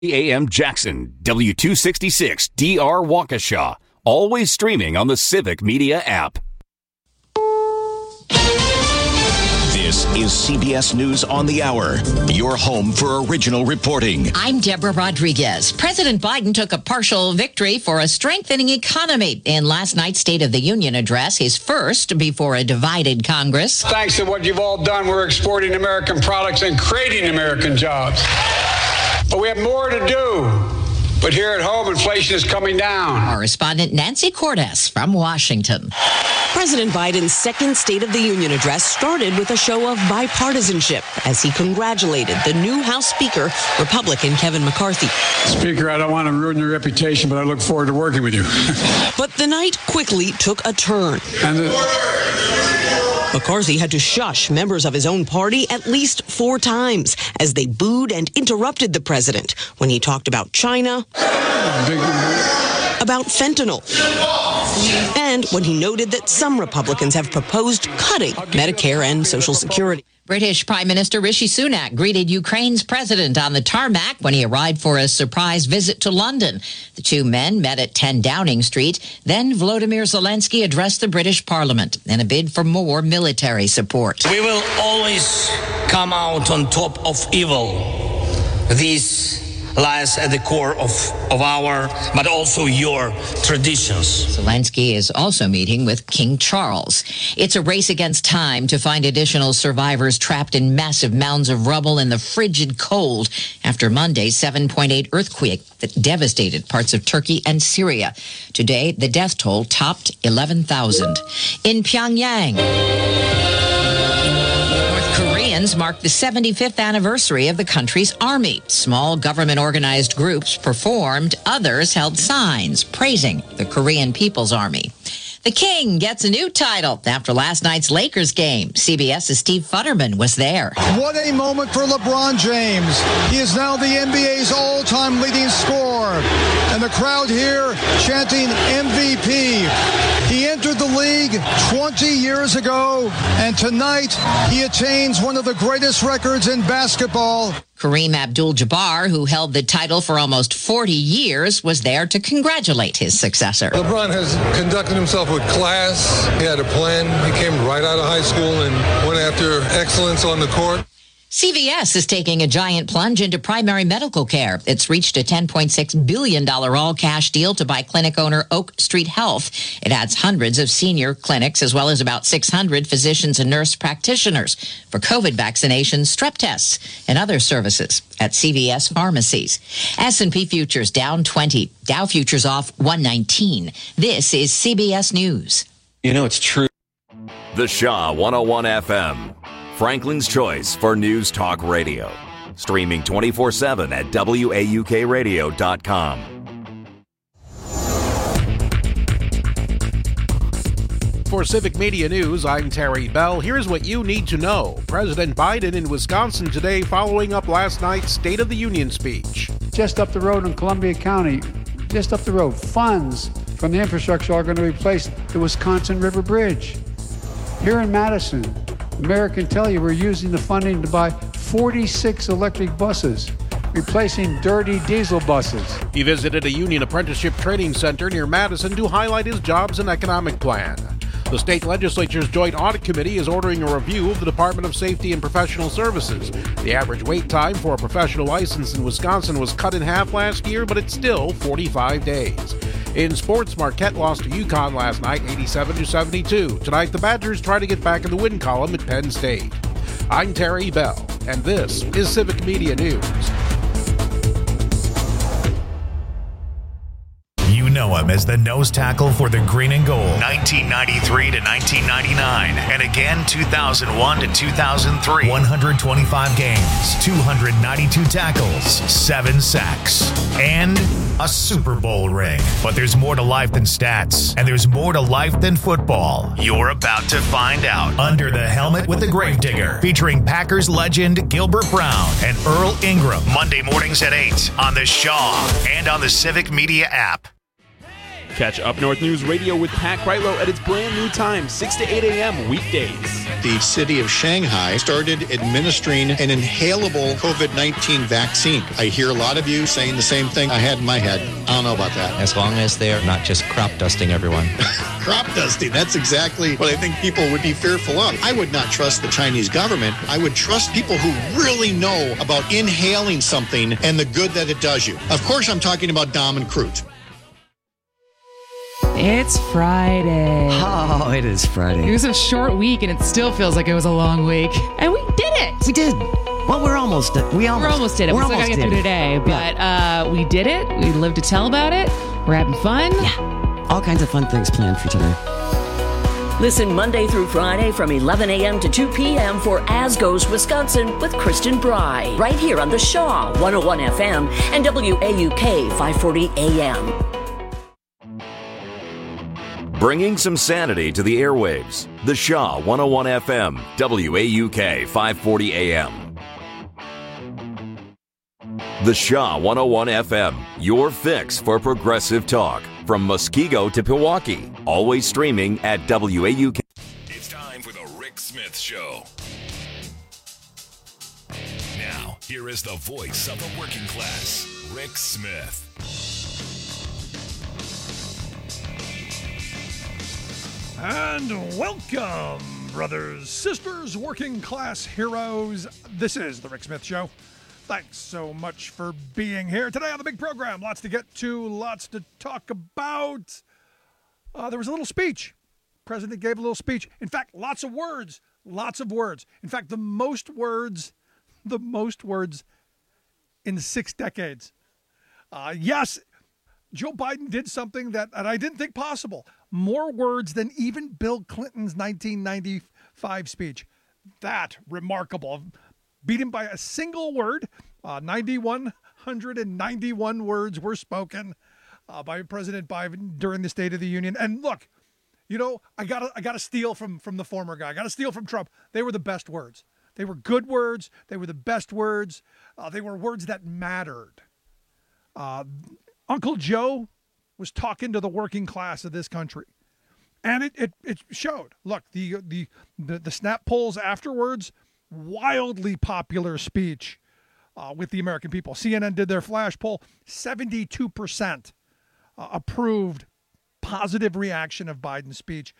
AM Jackson, W266 DR Waukesha. Always streaming on the Civic Media app. This is CBS News on the Hour, your home for original reporting. I'm Deborah Rodriguez. President Biden took a partial victory for a strengthening economy in last night's State of the Union address, his first before a divided Congress. Thanks to what you've all done, we're exporting American products and creating American jobs. But we have more to do. But here at home, inflation is coming down. Correspondent Nancy Cordes from Washington. President Biden's second State of the Union address started with a show of bipartisanship as he congratulated the new House Speaker, Republican Kevin McCarthy. Speaker, I don't want to ruin your reputation, but I look forward to working with you. But the night quickly took a turn. McCarthy had to shush members of his own party at least 4 times as they booed and interrupted the president when he talked about China, about fentanyl, and when he noted that some Republicans have proposed cutting Medicare and Social Security. British Prime Minister Rishi Sunak greeted Ukraine's president on the tarmac when he arrived for a surprise visit to London. The two men met at 10 Downing Street. Then Volodymyr Zelensky addressed the British Parliament in a bid for more military support. We will always come out on top of evil. This lies at the core of our, but also your traditions. Zelensky is also meeting with King Charles. It's a race against time to find additional survivors trapped in massive mounds of rubble in the frigid cold after Monday's 7.8 earthquake that devastated parts of Turkey and Syria. Today, the death toll topped 11,000. In Pyongyang, Koreans marked the 75th anniversary of the country's army. Small government-organized groups performed. Others held signs praising the Korean People's Army. The King gets a new title after last night's Lakers game. CBS's Steve Futterman was there. What a moment for LeBron James. He is now the NBA's all-time leading scorer. And the crowd here chanting MVP. He entered the league 20 years ago, and tonight he attains one of the greatest records in basketball. Kareem Abdul-Jabbar, who held the title for almost 40 years, was there to congratulate his successor. LeBron has conducted himself with class. He had a plan. He came right out of high school and went after excellence on the court. CVS is taking a giant plunge into primary medical care. It's reached a $10.6 billion all-cash deal to buy clinic owner Oak Street Health. It adds hundreds of senior clinics as well as about 600 physicians and nurse practitioners for COVID vaccinations, strep tests, and other services at CVS pharmacies. S&P futures down 20. Dow futures off 119. This is CBS News. You know, it's true. The Shaw 101 FM. Franklin's choice for News Talk Radio. Streaming 24/7 at WAUKradio.com. For Civic Media News, I'm Terry Bell. Here's what you need to know. President Biden in Wisconsin today following up last night's State of the Union speech. Just up the road in Columbia County, just up the road, funds from the infrastructure are going to replace the Wisconsin River Bridge. Here in Madison, the mayor can tell you we're using the funding to buy 46 electric buses, replacing dirty diesel buses. He visited a union apprenticeship training center near Madison to highlight his jobs and economic plan. The state legislature's Joint Audit Committee is ordering a review of the Department of Safety and Professional Services. The average wait time for a professional license in Wisconsin was cut in half last year, but it's still 45 days. In sports, Marquette lost to UConn last night, 87-72. Tonight, the Badgers try to get back in the win column at Penn State. I'm Terry Bell, and this is Civic Media News. You know him as the nose tackle for the Green and Gold, 1993 to 1999, and again 2001 to 2003. 125 games, 292 tackles, 7 sacks, and a Super Bowl ring. But there's more to life than stats, and there's more to life than football. You're about to find out. Under the Helmet with the Gravedigger, featuring Packers legend Gilbert Brown and Earl Ingram. Monday mornings at 8 on the Shaw and on the Civic Media app. Catch Up North News Radio with Pat Kreitlow at its brand new time, 6 to 8 a.m. weekdays. the city of Shanghai started administering an inhalable COVID-19 vaccine. I hear a lot of you saying the same thing I had in my head. I don't know about that. As long as they're not just crop dusting everyone. Crop dusting, that's exactly what I think people would be fearful of. I would not trust the Chinese government. I would trust people who really know about inhaling something and the good that it does you. Of course, I'm talking about Dom and Crute. It's Friday. Oh, it is Friday. It was a short week, and it still feels like it was a long week. And we did it. We did. Well, we're almost did it. We almost did it. We still got to get through today, but we did it. We lived to tell about it. We're having fun. Yeah. All kinds of fun things planned for today. Listen Monday through Friday from 11 a.m. to 2 p.m. for As Goes Wisconsin with Kristen Bry. Right here on the Shaw 101 FM and WAUK 540 AM. Bringing some sanity to the airwaves. The Shaw 101 FM, WAUK 540 AM. The Shaw 101 FM, your fix for progressive talk. From Muskego to Pewaukee. Always streaming at WAUK. It's time for the Rick Smith Show. Now, here is the voice of the working class, Rick Smith. And welcome, brothers, sisters, working class heroes. This is the Rick Smith Show. Thanks so much for being here today on the big program. Lots to get to, lots to talk about. There was a little speech. The president gave a little speech. In fact, lots of words. In fact, the most words in 6 decades. Yes, Joe Biden did something that I didn't think possible. More words than even Bill Clinton's 1995 speech. That remarkable. Beat him by a single word. 9,191 words were spoken by President Biden during the State of the Union. And look, you know, I gotta steal from the former guy. I gotta steal from Trump. They were the best words. They were good words. They were the best words. They were words that mattered. Uncle Joe was talking to the working class of this country. And it showed. Look, the snap polls afterwards, wildly popular speech with the American people. CNN did their flash poll, 72% approved positive reaction of Biden's speech.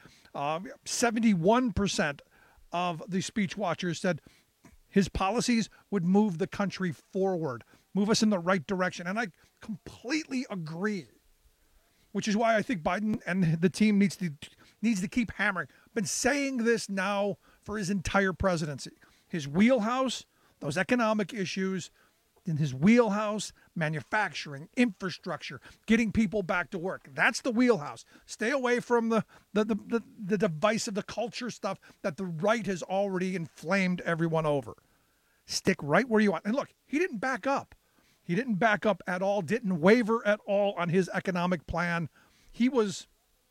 71% of the speech watchers said his policies would move the country forward, move us in the right direction. And I completely agree, which is why I think Biden and the team needs to keep hammering. Been saying this now for his entire presidency. His wheelhouse, those economic issues, in his wheelhouse, manufacturing, infrastructure, getting people back to work. That's the wheelhouse. Stay away from the divisive, the culture stuff that the right has already inflamed everyone over. Stick right where you want. And look, he didn't back up. He didn't back up at all, didn't waver at all on his economic plan. He was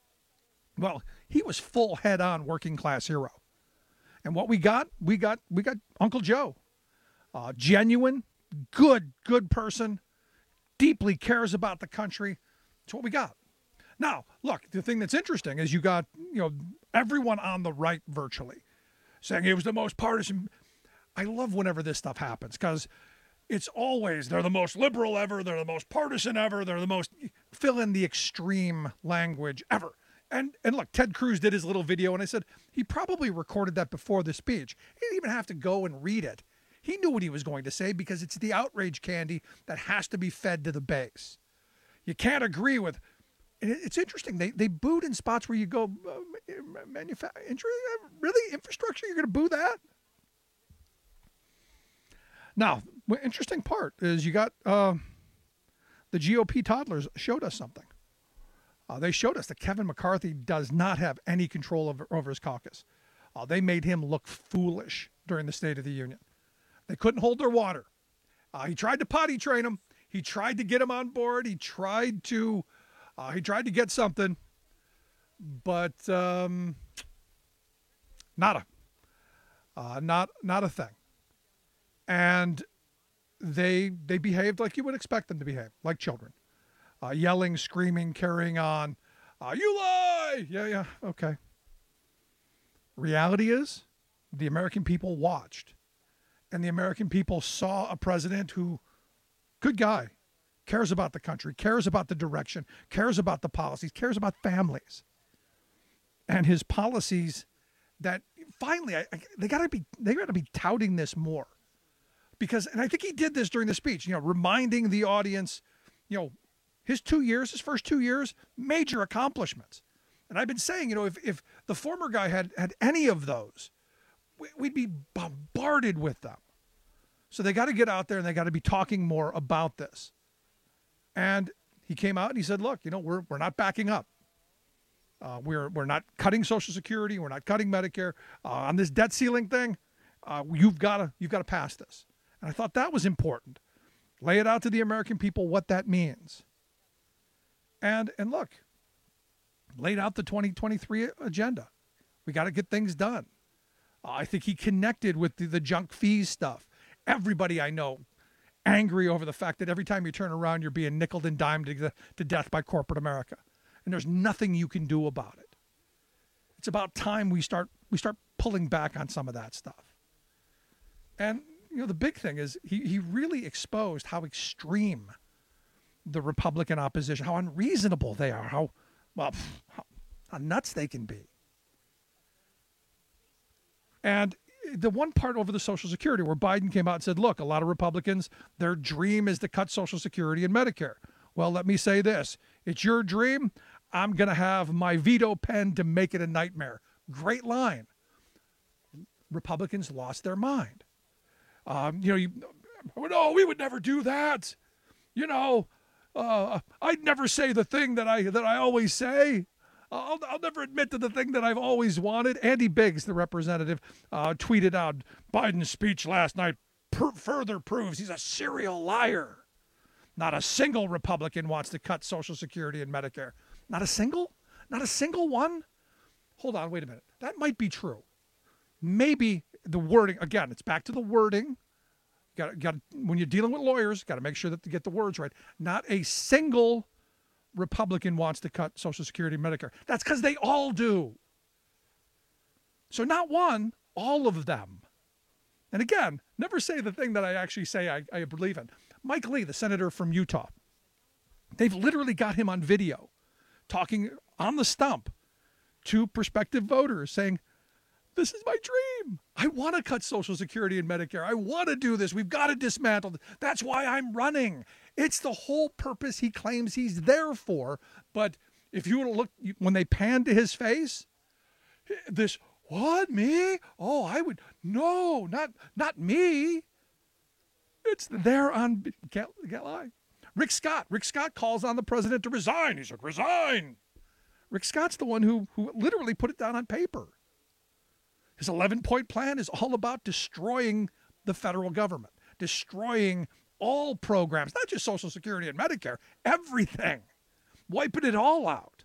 full head-on working class hero. And what we got Uncle Joe. Genuine, good person, deeply cares about the country. That's what we got. Now, look, the thing that's interesting is you got, everyone on the right virtually saying it was the most partisan. I love whenever this stuff happens because it's always they're the most liberal ever, they're the most partisan ever, they're the most fill in the extreme language ever. And look, Ted Cruz did his little video, and I said he probably recorded that before the speech. He didn't even have to go and read it. He knew what he was going to say because it's the outrage candy that has to be fed to the base. You can't agree with. It's interesting. They booed in spots where you go, really? Infrastructure? You're going to boo that? Now, the interesting part is you got the GOP toddlers showed us something. They showed us that Kevin McCarthy does not have any control over his caucus. They made him look foolish during the State of the Union. They couldn't hold their water. He tried to potty train him. He tried to get him on board. He tried to get something, but nada. Not a thing. And they behaved like you would expect them to behave, like children. Yelling, screaming, carrying on. You lie! Yeah, okay. Reality is, the American people watched, and the American people saw a president who, good guy, cares about the country, cares about the direction, cares about the policies, cares about families. And his policies that finally, they got to be touting this more. Because, and I think he did this during the speech, reminding the audience, his first 2 years, major accomplishments. And I've been saying, if the former guy had any of those, we'd be bombarded with them. So they got to get out there and they got to be talking more about this. And he came out and he said, look, we're not backing up. We're not cutting Social Security. We're not cutting Medicare. On this debt ceiling thing, you've got to pass this. And I thought that was important. Lay it out to the American people what that means. And look, laid out the 2023 agenda. We got to get things done. I think he connected with the junk fees stuff. Everybody I know angry over the fact that every time you turn around, you're being nickeled and dimed to death by corporate America. And there's nothing you can do about it. It's about time we start pulling back on some of that stuff. And, the big thing is he really exposed how extreme the Republican opposition, how unreasonable they are, how nuts they can be. And the one part over the Social Security where Biden came out and said, look, a lot of Republicans, their dream is to cut Social Security and Medicare. Well, let me say this. It's your dream. I'm going to have my veto pen to make it a nightmare. Great line. Republicans lost their mind. No, we would never do that. I'd never say the thing that I always say. I'll never admit to the thing that I've always wanted. Andy Biggs, the representative, tweeted out, Biden's speech last night further proves he's a serial liar. Not a single Republican wants to cut Social Security and Medicare. Not a single? Not a single one? Hold on, wait a minute. That might be true. Maybe the wording, again, it's back to the wording. Got when you're dealing with lawyers, got to make sure that you get the words right. Not a single Republican wants to cut Social Security and Medicare. That's because they all do. So not one, all of them. And again, never say the thing that I actually say I believe in. Mike Lee, the senator from Utah, they've literally got him on video talking on the stump to prospective voters saying, this is my dream. I want to cut Social Security and Medicare. I want to do this. We've got to dismantle it. That's why I'm running. It's the whole purpose he claims he's there for. But if you were to look, when they panned to his face, this, what, me? Oh, I would, no, not me. It's there on, can't lie. Rick Scott calls on the president to resign. He's like, resign. Rick Scott's the one who literally put it down on paper. His 11-point plan is all about destroying the federal government, destroying all programs, not just Social Security and Medicare, everything, wiping it all out.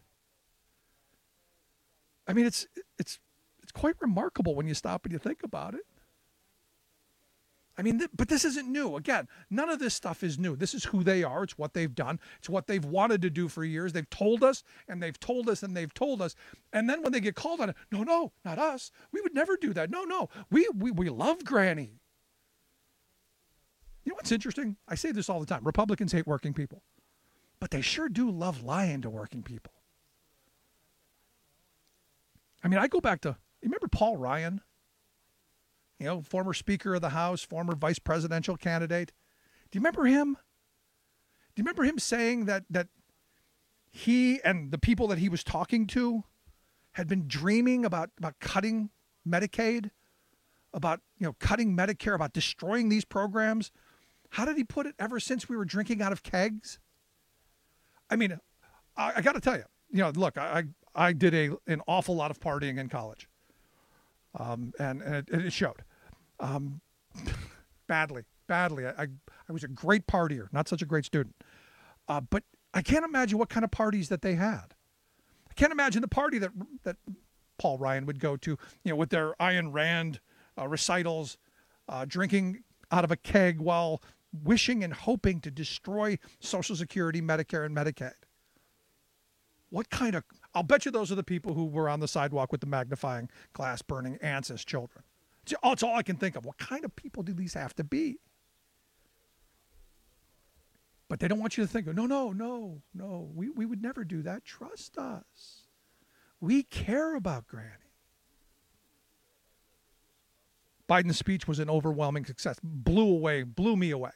I mean, it's quite remarkable when you stop and you think about it. I mean, but this isn't new. Again, none of this stuff is new. This is who they are. It's what they've done. It's what they've wanted to do for years. They've told us, and they've told us, and they've told us. And then when they get called on it, no, not us. We would never do that. No, we love Granny. You know what's interesting? I say this all the time. Republicans hate working people. But they sure do love lying to working people. I mean, I go back to, you remember Paul Ryan? Former Speaker of the House, former vice presidential candidate. Do you remember him? Do you remember him saying that he and the people that he was talking to had been dreaming about cutting Medicaid, about cutting Medicare, about destroying these programs? How did he put it? Ever since we were drinking out of kegs? I mean, I got to tell you, look, I did an awful lot of partying in college. And it showed. Badly. I was a great partier, not such a great student. But I can't imagine what kind of parties that they had. I can't imagine the party that Paul Ryan would go to, with their Ayn Rand recitals, drinking out of a keg while wishing and hoping to destroy Social Security, Medicare, and Medicaid. I'll bet you those are the people who were on the sidewalk with the magnifying glass burning ants as children. It's all I can think of. What kind of people do these have to be? But they don't want you to think, no. We would never do that. Trust us. We care about Granny. Biden's speech was an overwhelming success. Blew me away.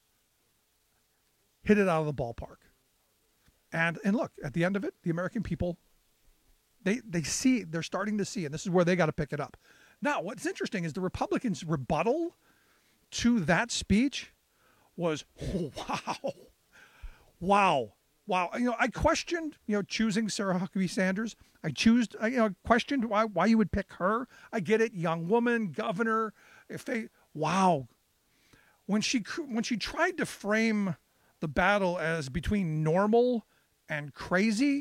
Hit it out of the ballpark. And look, at the end of it, the American people, they're starting to see, and this is where they got to pick it up. Now, what's interesting is the Republicans' rebuttal to that speech was, wow. I questioned, choosing Sarah Huckabee Sanders. I questioned why you would pick her. I get it, young woman, governor. When she tried to frame the battle as between normal and crazy,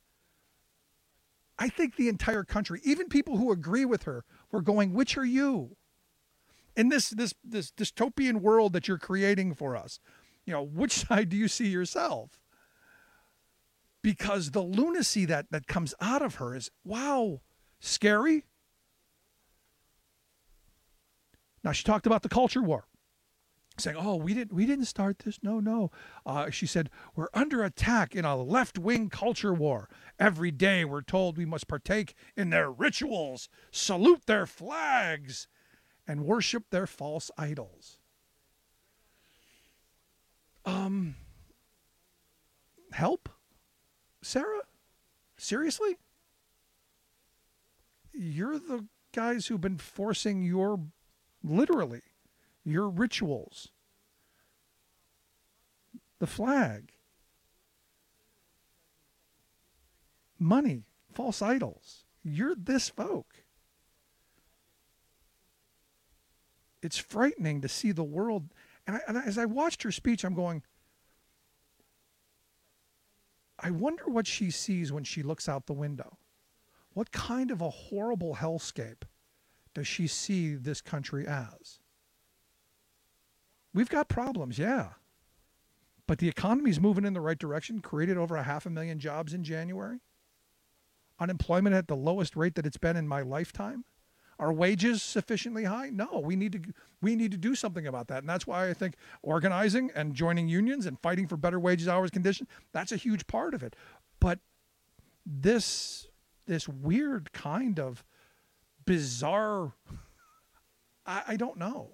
I think the entire country, even people who agree with her, were going, which are you? In this dystopian world that you're creating for us, which side do you see yourself? Because the lunacy that comes out of her is, wow, scary. Now, she talked about the culture war, saying, we didn't start this. No. She said, we're under attack in a left-wing culture war. Every day we're told we must partake in their rituals, salute their flags, and worship their false idols. Help? Sarah? Seriously? You're the guys who've been forcing your rituals. The flag. Money. False idols. You're this folk. It's frightening to see the world. And as I watched her speech, I'm going, I wonder what she sees when she looks out the window. What kind of a horrible hellscape does she see this country as? We've got problems, yeah. But the economy's moving in the right direction, created over 500,000 jobs in January. Unemployment at the lowest rate that it's been in my lifetime. Are wages sufficiently high? No, we need to do something about that. And that's why I think organizing and joining unions and fighting for better wages, hours, conditions, that's a huge part of it. But this weird kind of bizarre, I don't know.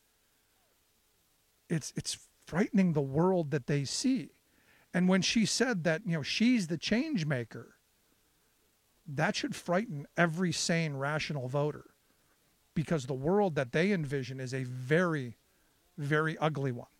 It's frightening the world that they see. And when she said that, she's the change maker, that should frighten every sane, rational voter, because the world that they envision is a very, very ugly one.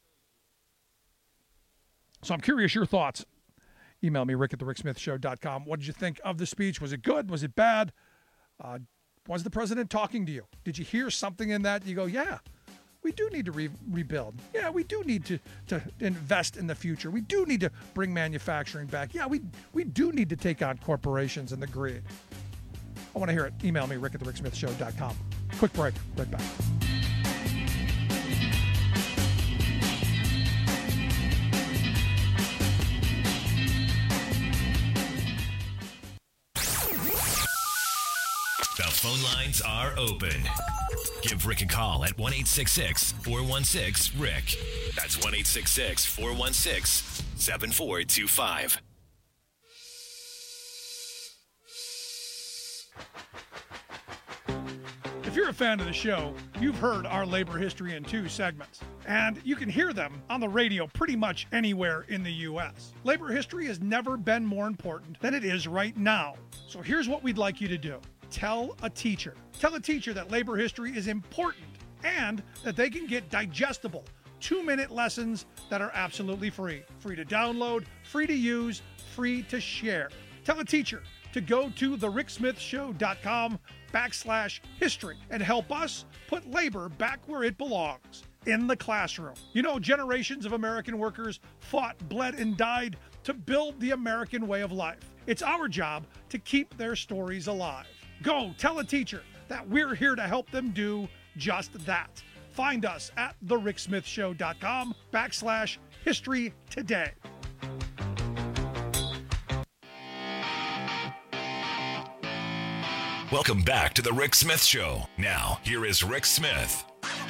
So I'm curious your thoughts. Email me, rick@thericksmithshow.com. What did you think of the speech? Was it good? Was it bad? Was the president talking to you? Did you hear something in that? You go, yeah, we do need to rebuild. Yeah, we do need to invest in the future. We do need to bring manufacturing back. Yeah, we do need to take on corporations and the greed. I want to hear it. Email me, rick@thericksmithshow.com. Quick break. Right back. The phone lines are open. Give Rick a call at 1-866-416-RICK. That's 1-866-416-7425. If you're a fan of the show, you've heard our Labor History in 2 segments, and you can hear them on the radio pretty much anywhere in the U.S. Labor history has never been more important than it is right now. So here's what we'd like you to do. Tell a teacher. Tell a teacher that labor history is important and that they can get digestible 2-minute lessons that are absolutely free. Free to download, free to use, free to share. Tell a teacher to go to thericksmithshow.com/history and help us put labor back where it belongs, in the classroom. Generations of American workers fought, bled, and died to build the American way of life. It's our job to keep their stories alive. Go tell a teacher that we're here to help them do just that. Find us at thericksmithshow.com/history today. Welcome back to the Rick Smith Show. Now, here is Rick Smith.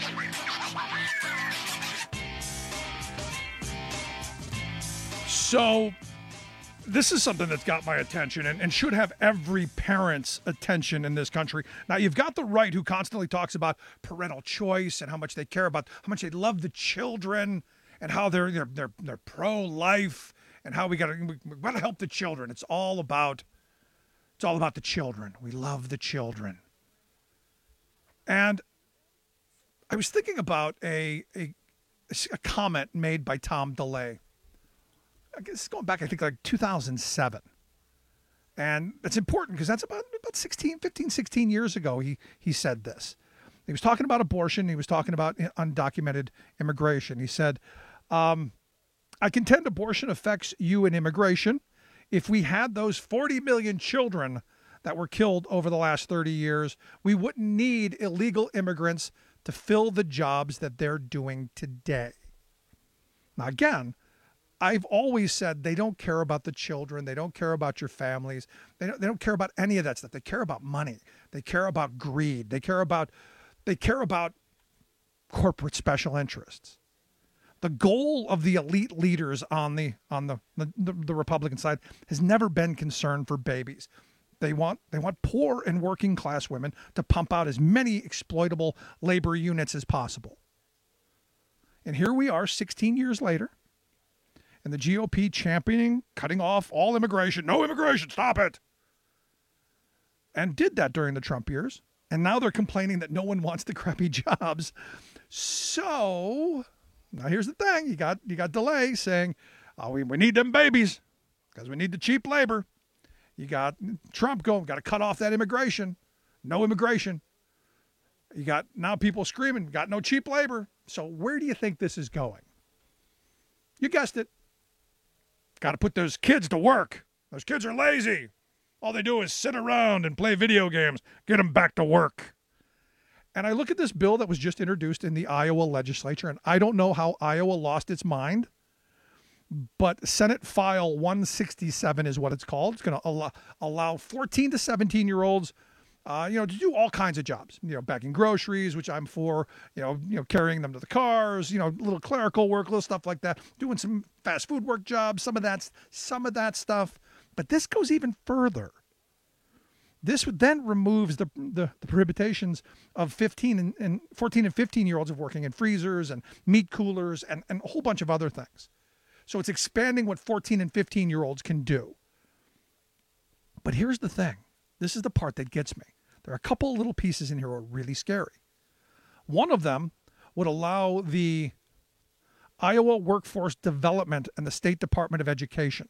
So, this is something that's got my attention and should have every parent's attention in this country. Now, you've got the right who constantly talks about parental choice and how much they care about, how much they love the children and how they're pro-life and how we got to help the children. It's all about the children. We love the children. And I was thinking about a comment made by Tom DeLay. I guess going back, I think like 2007. And it's important because that's about 16 years ago he said this. He was talking about abortion. He was talking about undocumented immigration. He said, I contend abortion affects you in immigration. If we had those 40 million children that were killed over the last 30 years, we wouldn't need illegal immigrants to fill the jobs that they're doing today. Now, again, I've always said they don't care about the children. They don't care about your families. They don't care about any of that stuff. They care about money. They care about greed. They care about corporate special interests. The goal of the elite leaders on the Republican side has never been concern for babies. They want poor and working class women to pump out as many exploitable labor units as possible. And here we are 16 years later, and the GOP championing cutting off all immigration. No immigration, stop it. And did that during the Trump years. And now they're complaining that no one wants the crappy jobs. So now here's the thing. You got DeLay saying, oh, we need them babies because we need the cheap labor. You got Trump going, got to cut off that immigration. No immigration. You got now people screaming, got no cheap labor. So where do you think this is going? You guessed it. Got to put those kids to work. Those kids are lazy. All they do is sit around and play video games. Get them back to work. And I look at this bill that was just introduced in the Iowa legislature, and I don't know how Iowa lost its mind, but Senate File 167 is what it's called. It's going to allow 14 to 17-year-olds to do all kinds of jobs, bagging groceries, which I'm for, carrying them to the cars, little clerical work, little stuff like that, doing some fast food work jobs, some of that stuff. But this goes even further. This then removes the prohibitions of 14 and 15-year-olds of working in freezers and meat coolers and a whole bunch of other things. So it's expanding what 14 and 15-year-olds can do. But here's the thing. This is the part that gets me. There are a couple little pieces in here that are really scary. One of them would allow the Iowa Workforce Development and the State Department of Education.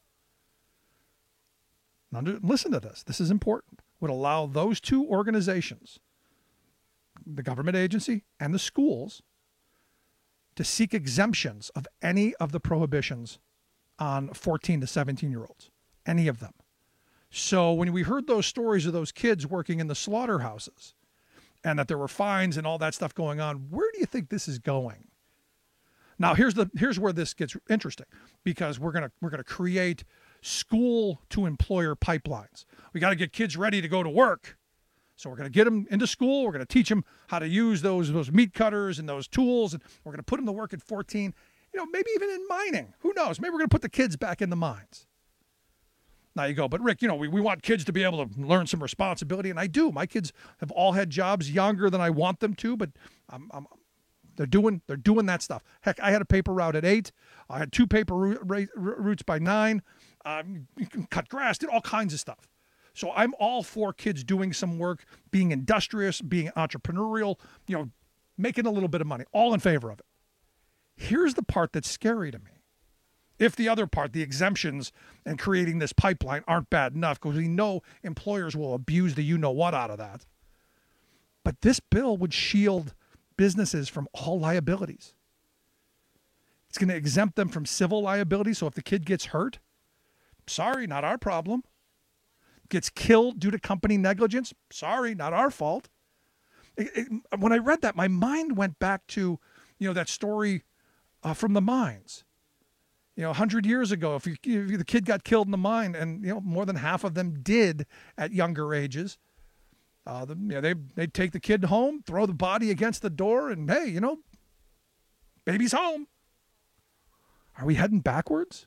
Now, listen to this. This is important. Would allow those two organizations, the government agency and the schools, to seek exemptions of any of the prohibitions on 14 to 17-year-olds. Any of them. So when we heard those stories of those kids working in the slaughterhouses and that there were fines and all that stuff going on, where do you think this is going? Now, here's where this gets interesting, because we're gonna create school to employer pipelines. We got to get kids ready to go to work. So we're going to get them into school. We're going to teach them how to use those meat cutters and those tools, and we're going to put them to work at 14. Maybe even in mining. Who knows? Maybe we're going to put the kids back in the mines. Now you go, but Rick, we want kids to be able to learn some responsibility, and I do. My kids have all had jobs younger than I want them to, but they're doing that stuff. Heck, I had a paper route at 8. I had 2 paper routes by 9. You can cut grass, did all kinds of stuff. So I'm all for kids doing some work, being industrious, being entrepreneurial, making a little bit of money. All in favor of it. Here's the part that's scary to me. If the other part, the exemptions and creating this pipeline, aren't bad enough, because we know employers will abuse the you-know-what out of that. But this bill would shield businesses from all liabilities. It's going to exempt them from civil liability. So if the kid gets hurt, sorry, not our problem. Gets killed due to company negligence, sorry, not our fault. When I read that, my mind went back to, that story from the mines. 100 years ago, if the kid got killed in the mine, and more than half of them did at younger ages, They take the kid home, throw the body against the door, and hey, baby's home. Are we heading backwards?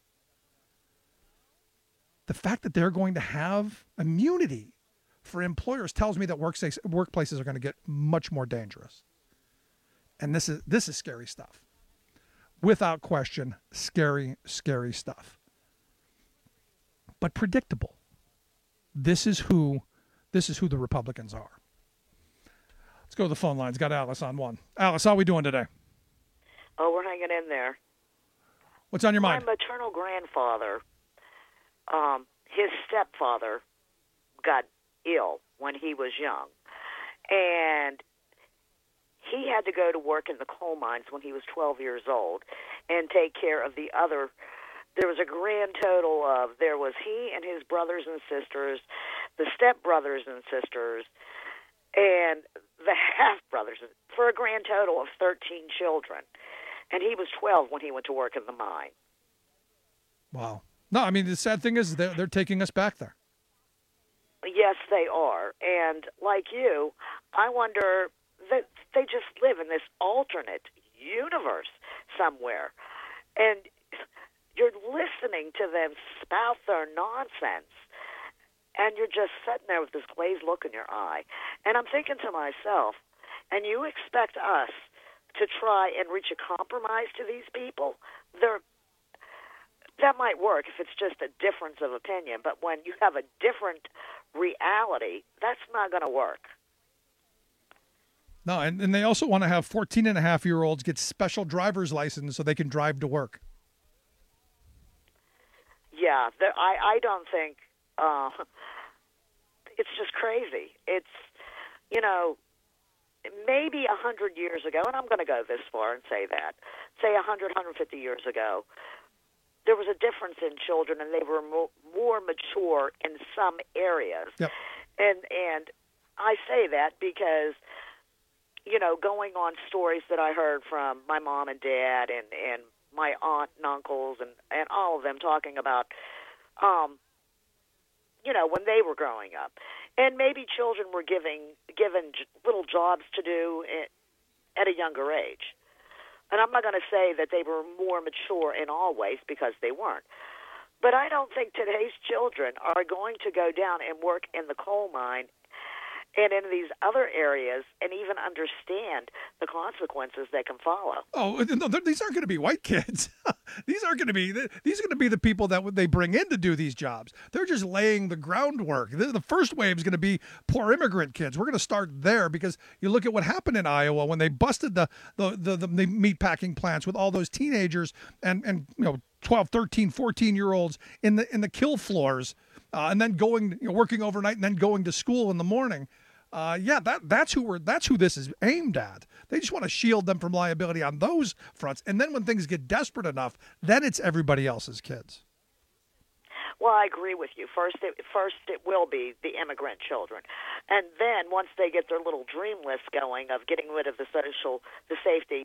The fact that they're going to have immunity for employers tells me that workplaces are going to get much more dangerous. And this is scary stuff. Without question, scary, scary stuff. But predictable. This is who the Republicans are. Let's go to the phone lines. Got Alice on one. Alice, how are we doing today? Oh, we're hanging in there. What's on your mind? My maternal grandfather, his stepfather got ill when he was young. And he had to go to work in the coal mines when he was 12 years old and take care of the other. There was a grand total of, there was he and his brothers and sisters, the stepbrothers and sisters, and the half-brothers, for a grand total of 13 children. And he was 12 when he went to work in the mine. Wow. No, I mean, the sad thing is they're taking us back there. Yes, they are. And like you, I wonder that they just live in this alternate universe somewhere. And you're listening to them spout their nonsense, and you're just sitting there with this glazed look in your eye. And I'm thinking to myself, and you expect us to try and reach a compromise to these people? That might work if it's just a difference of opinion, but when you have a different reality, that's not going to work. No, and they also want to have 14-and-a-half-year-olds get special driver's license so they can drive to work. Yeah, I don't think it's just crazy. It's, maybe 100 years ago, and I'm going to go this far and say that, say 100, 150 years ago, there was a difference in children, and they were more mature in some areas. Yep. And I say that because, going on stories that I heard from my mom and dad and my aunt and uncles and all of them talking about, when they were growing up. And maybe children were given little jobs to do at a younger age. And I'm not going to say that they were more mature in all ways, because they weren't. But I don't think today's children are going to go down and work in the coal mine and in these other areas and even understand the consequences that can follow. Oh, no, these aren't going to be white kids. These are going to be the people that they bring in to do these jobs. They're just laying the groundwork. The first wave is going to be poor immigrant kids. We're going to start there, because you look at what happened in Iowa when they busted the meat packing plants with all those teenagers and 12, 13, 14-year-olds in the kill floors, and then working overnight and then going to school in the morning. That's who this is aimed at. They just want to shield them from liability on those fronts. And then when things get desperate enough, then it's everybody else's kids. Well, I agree with you. First it will be the immigrant children. And then once they get their little dream list going of getting rid of the safety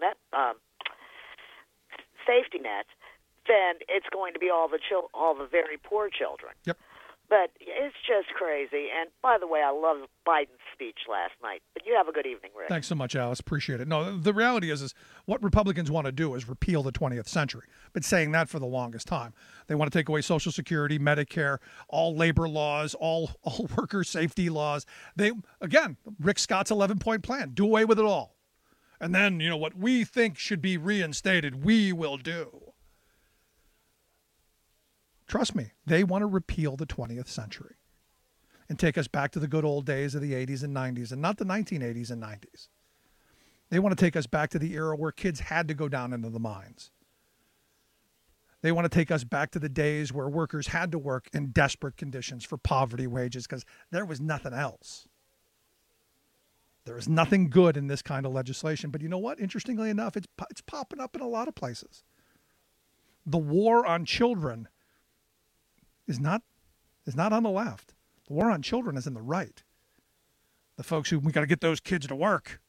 net, then it's going to be all the very poor children. Yep. But it's just crazy. And by the way, I love Biden's speech last night. But you have a good evening, Rick. Thanks so much, Alice. Appreciate it. No, the reality is what Republicans want to do is repeal the 20th century. Been saying that for the longest time. They want to take away Social Security, Medicare, all labor laws, all worker safety laws. Rick Scott's 11-point plan, do away with it all. And then, what we think should be reinstated, we will do. Trust me, they want to repeal the 20th century and take us back to the good old days of the 80s and 90s, and not the 1980s and 90s. They want to take us back to the era where kids had to go down into the mines. They want to take us back to the days where workers had to work in desperate conditions for poverty wages because there was nothing else. There is nothing good in this kind of legislation. But you know what? Interestingly enough, it's popping up in a lot of places. The war on children is not on the left. The war on children is in the right. The folks we got to get those kids to work.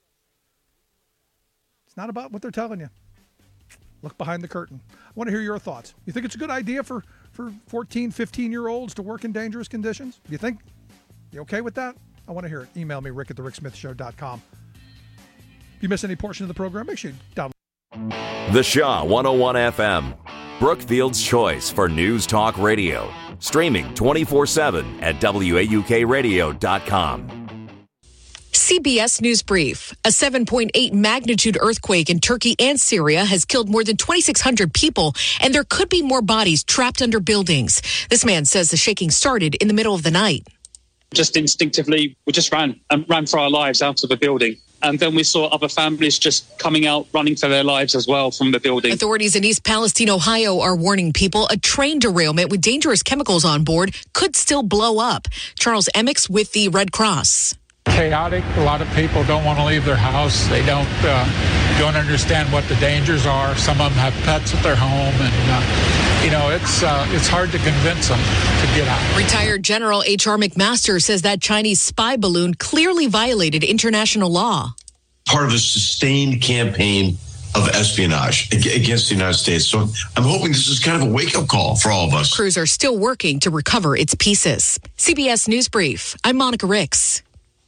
It's not about what they're telling you. Look behind the curtain. I want to hear your thoughts. You think it's a good idea for 14, 15-year-olds to work in dangerous conditions? Do you think? You okay with that? I want to hear it. Email me, rick@thericksmithshow.com. If you miss any portion of the program, make sure you download. The Shaw 101 FM, Brookfield's choice for news talk radio. Streaming 24/7 at WAUKradio.com. CBS News Brief. A 7.8 magnitude earthquake in Turkey and Syria has killed more than 2,600 people, and there could be more bodies trapped under buildings. This man says the shaking started in the middle of the night. Just instinctively, we just ran for our lives out of the building. And then we saw other families just coming out, running for their lives as well from the building. Authorities in East Palestine, Ohio are warning people a train derailment with dangerous chemicals on board could still blow up. Charles Emmix with the Red Cross. Chaotic. A lot of people don't want to leave their house. They don't understand what the dangers are. Some of them have pets at their home, and it's hard to convince them to get out. Retired General H.R. McMaster says that Chinese spy balloon clearly violated international law. Part of a sustained campaign of espionage against the United States. So I'm hoping this is kind of a wake-up call for all of us. Crews are still working to recover its pieces. CBS News Brief. I'm Monica Ricks.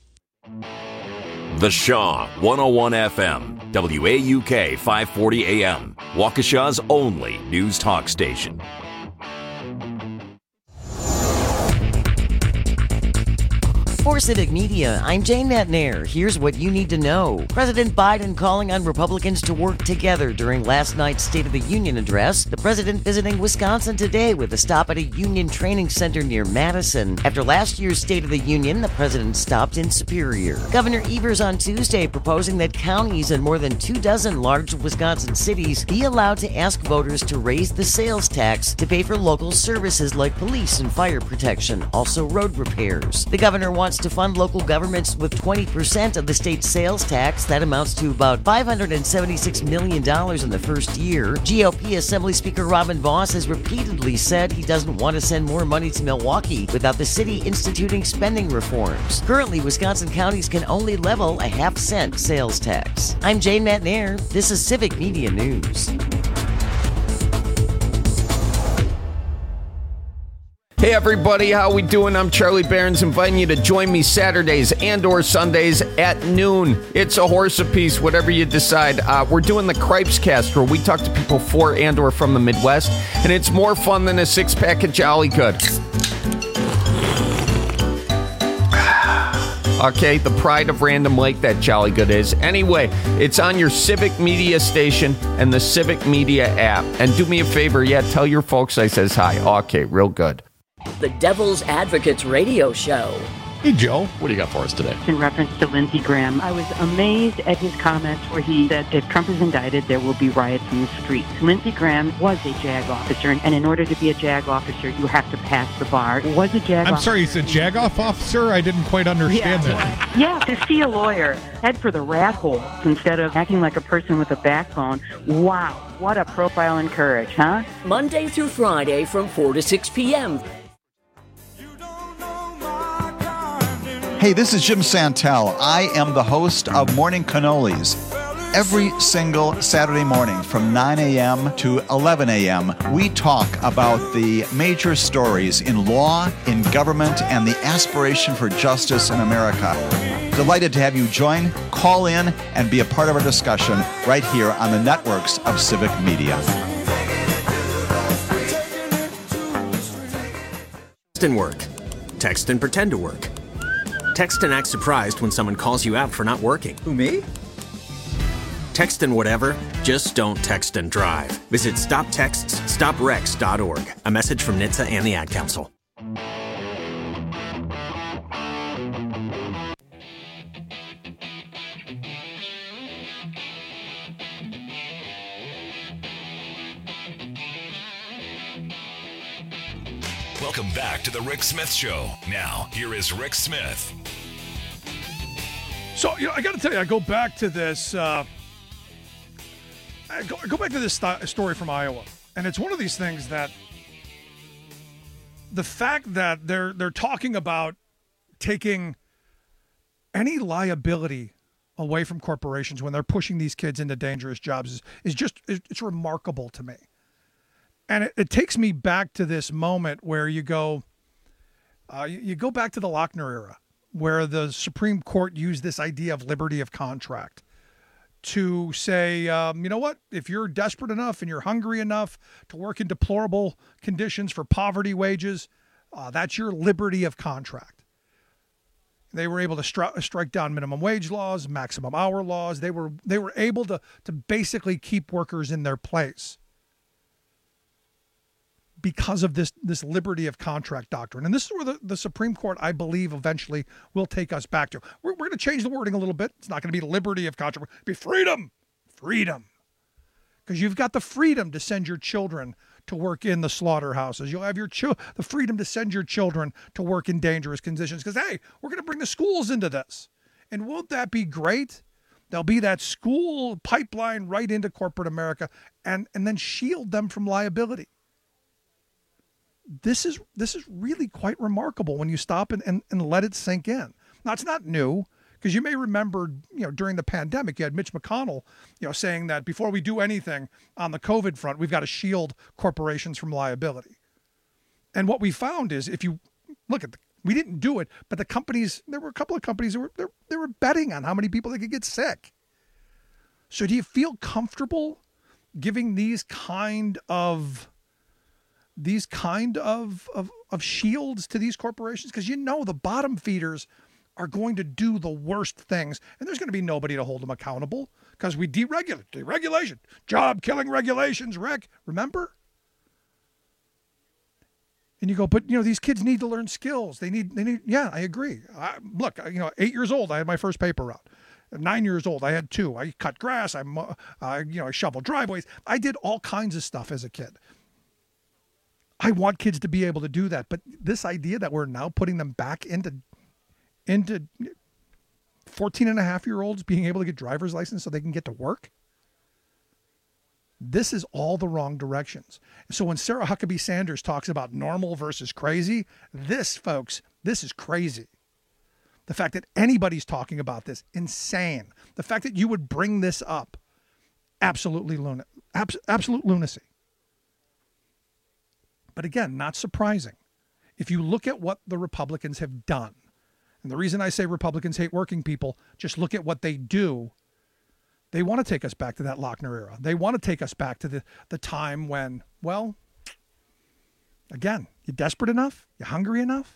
The Shaw 101 FM, WAUK 540 AM, Waukesha's only news talk station. For Civic Media, I'm Jane Matnair. Here's what you need to know. President Biden calling on Republicans to work together during last night's State of the Union address. The president visiting Wisconsin today with a stop at a union training center near Madison. After last year's State of the Union, the president stopped in Superior. Governor Evers on Tuesday proposing that counties in more than 24 large Wisconsin cities be allowed to ask voters to raise the sales tax to pay for local services like police and fire protection, also road repairs. The governor wants to fund local governments with 20% of the state's sales tax. That amounts to about $576 million in the first year. GOP Assembly Speaker Robin Vos has repeatedly said he doesn't want to send more money to Milwaukee without the city instituting spending reforms. Currently, Wisconsin counties can only level a half-cent sales tax. I'm Jane Matnair. This is Civic Media News. Hey everybody, how we doing? I'm Charlie Barons, inviting you to join me Saturdays and or Sundays at noon. It's a horse apiece, whatever you decide. We're doing the Cripes Cast, where we talk to people for and or from the Midwest, and it's more fun than a six-pack of Jolly Good. Okay, the pride of Random Lake, that Jolly Good is. Anyway, it's on your Civic Media station and the Civic Media app. And do me a favor, tell your folks I says hi. Okay, real good. The Devil's Advocates Radio Show. Hey, Joe, what do you got for us today? In reference to Lindsey Graham, I was amazed at his comments where he said if Trump is indicted, there will be riots in the streets. Lindsey Graham was a JAG officer, and in order to be a JAG officer, you have to pass the bar. Was a JAG I'm sorry, you said JAG-off officer? I didn't quite understand that. Yeah, to see a lawyer head for the rat hole instead of acting like a person with a backbone. Wow, what a profile in courage, huh? Monday through Friday from 4 to 6 p.m. Hey, this is Jim Santel. I am the host of Morning Cannolis. Every single Saturday morning from 9 a.m. to 11 a.m., we talk about the major stories in law, in government, and the aspiration for justice in America. Delighted to have you join, call in, and be a part of our discussion right here on the networks of Civic Media. Text and work. Text and pretend to work. Text and act surprised when someone calls you out for not working. Who, me? Text and whatever, just don't text and drive. Visit StopTextsStopWrecks.org. A message from NHTSA and the Ad Council. Welcome back to the Rick Smith Show. Now, here is Rick Smith. So, I got to tell you, I go back to this. I go back to this story from Iowa, and it's one of these things that the fact that they're talking about taking any liability away from corporations when they're pushing these kids into dangerous jobs is just it's remarkable to me. And it takes me back to this moment where you go, You go back to the Lochner era, where the Supreme Court used this idea of liberty of contract to say, you know what, if you're desperate enough and you're hungry enough to work in deplorable conditions for poverty wages, that's your liberty of contract. They were able to strike down minimum wage laws, maximum hour laws. They were able to basically keep workers in their place because of this liberty of contract doctrine. And this is where the Supreme Court, I believe, eventually will take us back to. We're going to change the wording a little bit. It's not going to be liberty of contract. It'll be freedom. Freedom. Because you've got the freedom to send your children to work in the slaughterhouses. You'll have the freedom to send your children to work in dangerous conditions. Because, hey, we're going to bring the schools into this. And won't that be great? There'll be that school pipeline right into corporate America and then shield them from liability. This is really quite remarkable when you stop and let it sink in. Now, it's not new, because you may remember, during the pandemic, you had Mitch McConnell, saying that before we do anything on the COVID front, we've got to shield corporations from liability. And what we found is, if you look at we didn't do it, but the companies, there were a couple of companies that they were betting on how many people they could get sick. So do you feel comfortable giving these kind of shields to these corporations? Because the bottom feeders are going to do the worst things, and there's going to be nobody to hold them accountable because we deregulation, job-killing regulations, Rick, remember? And you go, but these kids need to learn skills. They need. Yeah, I agree. Look, 8 years old, I had my first paper route. 9 years old, I had 2. I cut grass. I shoveled driveways. I did all kinds of stuff as a kid. I want kids to be able to do that, but this idea that we're now putting them back into 14-and-a-half-year-olds being able to get driver's license so they can get to work, this is all the wrong directions. So when Sarah Huckabee Sanders talks about normal versus crazy, this is crazy. The fact that anybody's talking about this, insane. The fact that you would bring this up, absolute lunacy. But again, not surprising. If you look at what the Republicans have done, and the reason I say Republicans hate working people, just look at what they do. They want to take us back to that Lochner era. They want to take us back to the time when, well, again, you're desperate enough? You're hungry enough?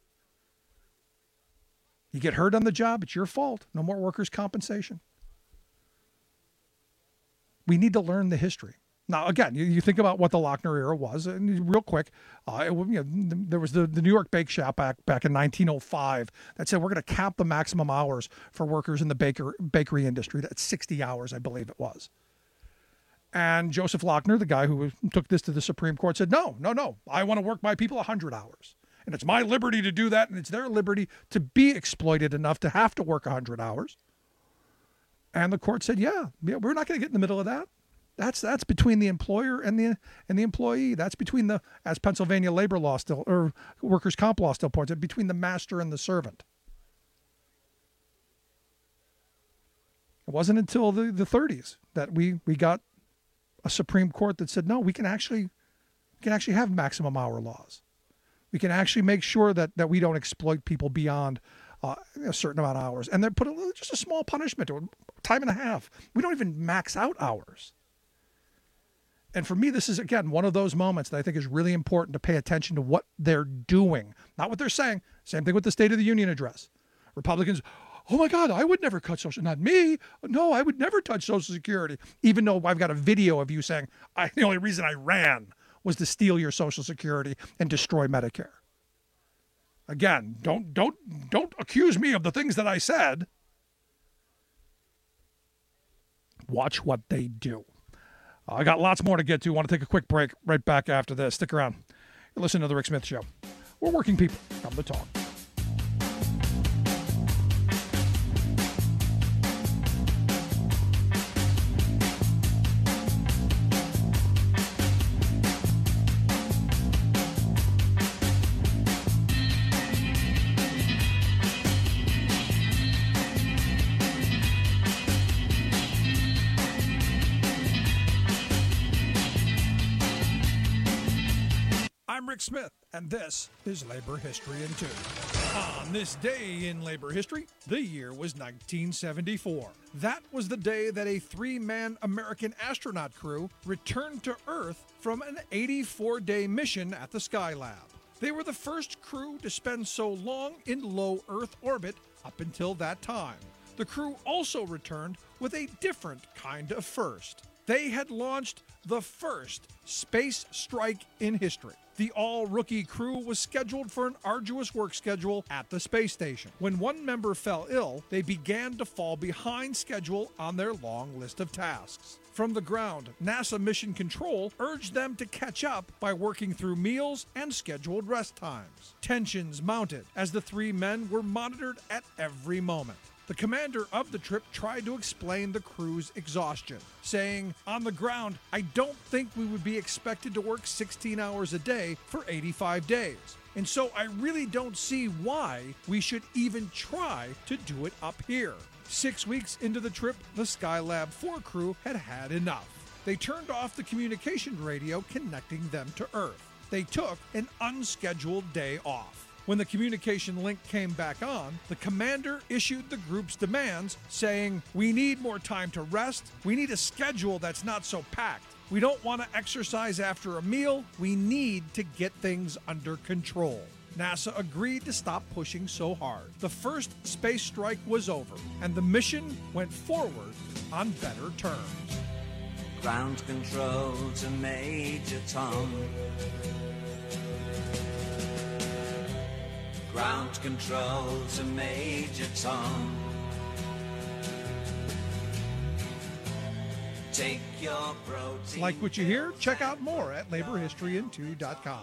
You get hurt on the job, it's your fault. No more workers' compensation. We need to learn the history. Now, again, you think about what the Lochner era was, and real quick, there was the New York Bake Shop back in 1905 that said we're going to cap the maximum hours for workers in the bakery industry. That's 60 hours, I believe it was. And Joseph Lochner, the guy who took this to the Supreme Court, said, no, I want to work my people 100 hours. And it's my liberty to do that, and it's their liberty to be exploited enough to have to work 100 hours. And the court said, yeah, we're not going to get in the middle of that. That's between the employer and the employee. That's between as Pennsylvania labor law still, or workers' comp law still points out, between the master and the servant. It wasn't until the 30s that we got a Supreme Court that said, no, we can actually have maximum hour laws. We can actually make sure that we don't exploit people beyond a certain amount of hours. And they put just a small punishment, time and a half. We don't even max out hours. And for me, this is, again, one of those moments that I think is really important to pay attention to what they're doing, not what they're saying. Same thing with the State of the Union address. Republicans, oh my God, I would never cut Social, not me. No, I would never touch Social Security, even though I've got a video of you saying, the only reason I ran was to steal your Social Security and destroy Medicare. Again, don't accuse me of the things that I said. Watch what they do. I got lots more to get to. I want to take a quick break right back after this. Stick around. You're listening to The Rick Smith Show. We're working people. Come to talk. I'm Rick Smith, and this is Labor History in 2. On this day in labor history, the year was 1974. That was the day that a 3-man American astronaut crew returned to Earth from an 84-day mission at the Skylab. They were the first crew to spend so long in low Earth orbit up until that time. The crew also returned with a different kind of first. They had launched the first space strike in history. The all-rookie crew was scheduled for an arduous work schedule at the space station. When one member fell ill, they began to fall behind schedule on their long list of tasks. From the ground, NASA Mission Control urged them to catch up by working through meals and scheduled rest times. Tensions mounted as the 3 men were monitored at every moment. The commander of the trip tried to explain the crew's exhaustion, saying, "On the ground, I don't think we would be expected to work 16 hours a day for 85 days. And so I really don't see why we should even try to do it up here." 6 weeks into the trip, the Skylab 4 crew had had enough. They turned off the communication radio connecting them to Earth. They took an unscheduled day off. When the communication link came back on, the commander issued the group's demands, saying, "We need more time to rest. We need a schedule that's not so packed. We don't want to exercise after a meal. We need to get things under control." NASA agreed to stop pushing so hard. The first space strike was over, and the mission went forward on better terms. Ground control to Major Tom. Ground control to Major Tom. Take your protein. Like what you hear? Check out more at laborhistoryin2.com.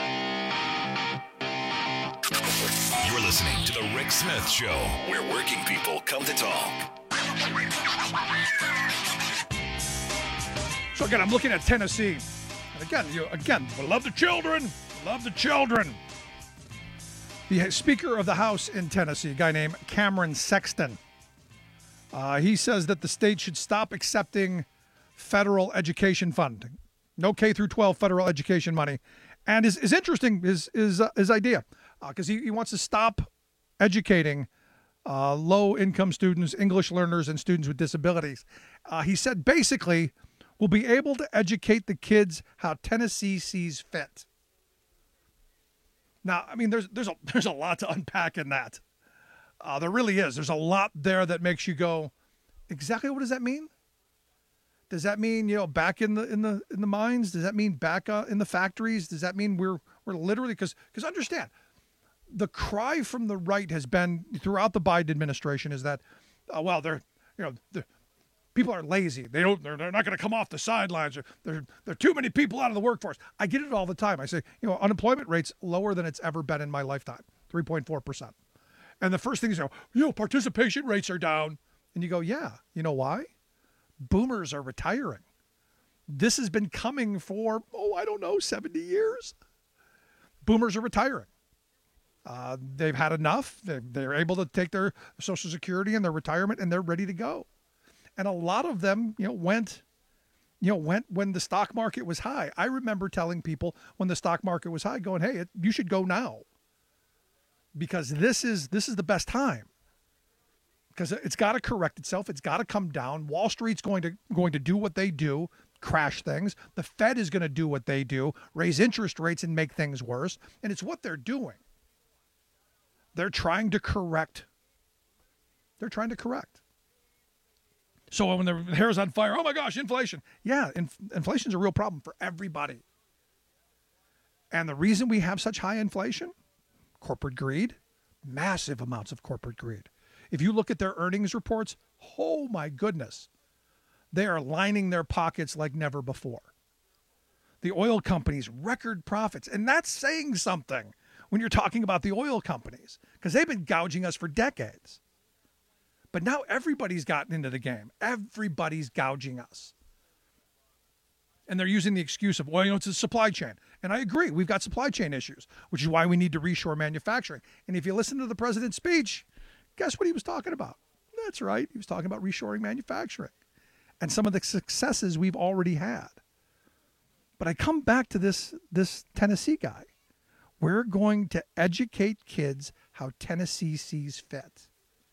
You're listening to The Rick Smith Show, where working people come to talk. So again, I'm looking at Tennessee. And again, we love the children. Love the children. The Speaker of the House in Tennessee, a guy named Cameron Sexton, he says that the state should stop accepting federal education funding. No K through 12 federal education money. And is interesting, his idea, because he wants to stop educating low-income students, English learners, and students with disabilities. He said, basically, we'll be able to educate the kids how Tennessee sees fit. Now, I mean, there's a lot to unpack in that. There really is. There's a lot there that makes you go, exactly what does that mean? Does that mean, back in the mines? Does that mean back in the factories? Does that mean we're literally, because understand, the cry from the right has been throughout the Biden administration is that, people are lazy. They're not going to come off the sidelines. There are too many people out of the workforce. I get it all the time. I say, unemployment rate's lower than it's ever been in my lifetime, 3.4%. And the first thing is, participation rates are down. And you go, yeah, you know why? Boomers are retiring. This has been coming for, 70 years. Boomers are retiring. They've had enough. They're able to take their Social Security and their retirement, and they're ready to go. And a lot of them, went when the stock market was high. I remember telling people when the stock market was high, going, "Hey, you should go now, because this is the best time. Because it's got to correct itself. It's got to come down. Wall Street's going to do what they do, crash things. The Fed is going to do what they do, raise interest rates and make things worse. And it's what they're doing. They're trying to correct. So when their hair's on fire, oh my gosh, inflation. Yeah, inflation's a real problem for everybody. And the reason we have such high inflation? Corporate greed, massive amounts of corporate greed. If you look at their earnings reports, oh my goodness, they are lining their pockets like never before. The oil companies, record profits. And that's saying something when you're talking about the oil companies, because they've been gouging us for decades. But now everybody's gotten into the game. Everybody's gouging us. And they're using the excuse of, it's a supply chain. And I agree, we've got supply chain issues, which is why we need to reshore manufacturing. And if you listen to the president's speech, guess what he was talking about? That's right, he was talking about reshoring manufacturing and some of the successes we've already had. But I come back to this Tennessee guy. We're going to educate kids how Tennessee sees fit.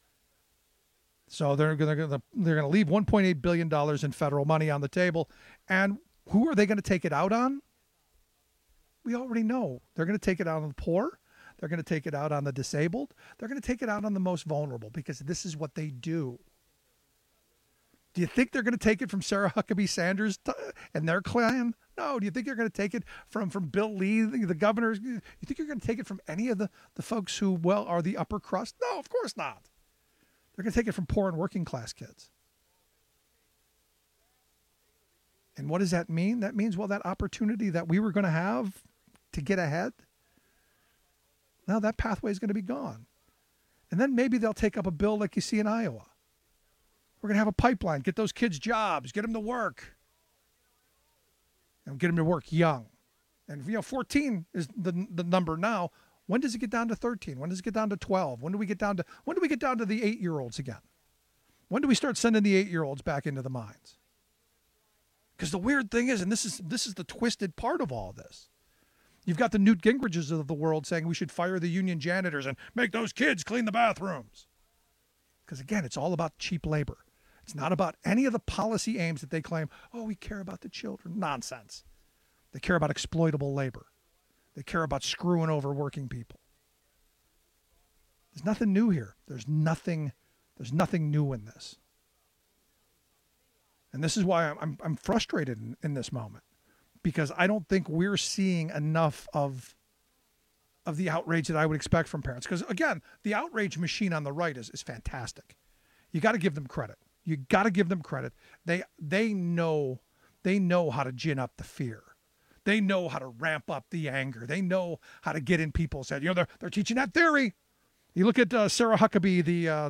So they're going to leave $1.8 billion in federal money on the table. And who are they going to take it out on? We already know. They're going to take it out on the poor. They're going to take it out on the disabled. They're going to take it out on the most vulnerable because this is what they do. Do you think they're going to take it from Sarah Huckabee Sanders and their clan? No. Do you think they're going to take it from Bill Lee, the governor? You think you're going to take it from any of the folks who, well, are the upper crust? No, of course not. They're going to take it from poor and working class kids. And what does that mean? That means, well, that opportunity that we were going to have to get ahead, now that pathway is going to be gone. And then maybe they'll take up a bill like you see in Iowa. We're going to have a pipeline, get those kids jobs, get them to work. And get them to work young. And, 14 is the number now. When does it get down to 13? When does it get down to 12? When do we get down to the 8-year-olds again? When do we start sending the 8-year-olds back into the mines? Because the weird thing is, and this is the twisted part of all this, you've got the Newt Gingriches of the world saying we should fire the union janitors and make those kids clean the bathrooms. Because, again, it's all about cheap labor. It's not about any of the policy aims that they claim, oh, we care about the children. Nonsense. They care about exploitable labor. They care about screwing over working people. There's nothing new here. There's nothing new in this. And this is why I'm frustrated in this moment, because I don't think we're seeing enough of the outrage that I would expect from parents. Because, again, the outrage machine on the right is fantastic. You got to give them credit. You got to give them credit. They know how to gin up the fear. They know how to ramp up the anger. They know how to get in people's head. They're teaching that theory. You look at Sarah Huckabee,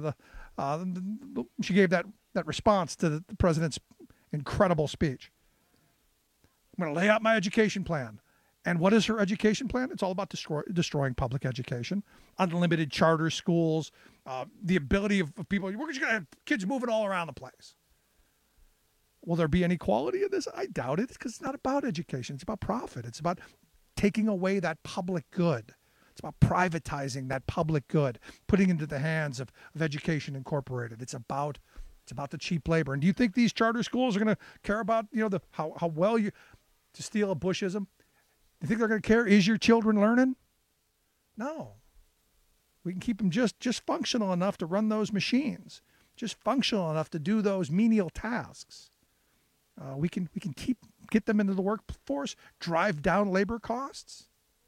she gave that response to the president's incredible speech. I'm going to lay out my education plan. And what is her education plan? It's all about destroying public education, unlimited charter schools, the ability of people. We're just going to have kids moving all around the place. Will there be any quality in this? I doubt it, because it's not about education. It's about profit. It's about taking away that public good. It's about privatizing that public good, putting it into the hands of Education Incorporated. It's about the cheap labor. And do you think these charter schools are going to care about how well you, to steal a Bushism? You think they're going to care? Is your children learning? No. We can keep them just functional enough to run those machines, just functional enough to do those menial tasks. We can get them into the workforce, drive down labor costs.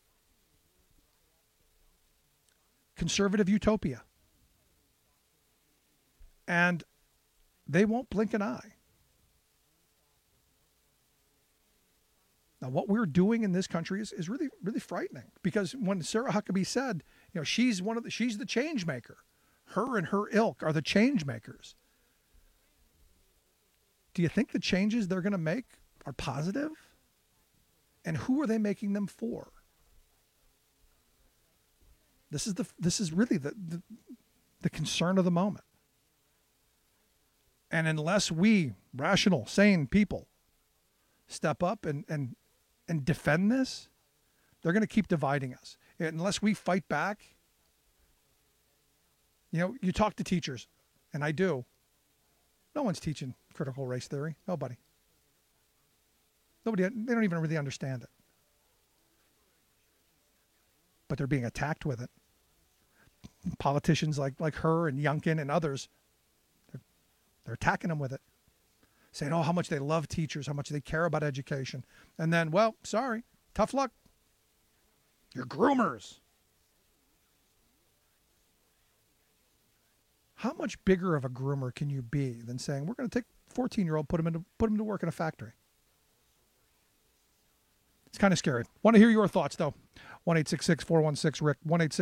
Conservative utopia. And they won't blink an eye. Now, what we're doing in this country is really, really frightening, because when Sarah Huckabee said, she's the change maker. Her and her ilk are the change makers. Do you think the changes they're going to make are positive? And who are they making them for? This is really the concern of the moment. And unless we, rational, sane people, step up and defend this, they're going to keep dividing us. Unless we fight back, you talk to teachers, and I do. No one's teaching critical race theory. Nobody. They don't even really understand it. But they're being attacked with it. Politicians like her and Youngkin and others, they're attacking them with it. Saying, how much they love teachers, how much they care about education. And then, well, sorry, tough luck. You're groomers. How much bigger of a groomer can you be than saying, we're going to take a 14-year-old, put him to work in a factory? It's kind of scary. Want to hear your thoughts, though. 1-866-416-RICK,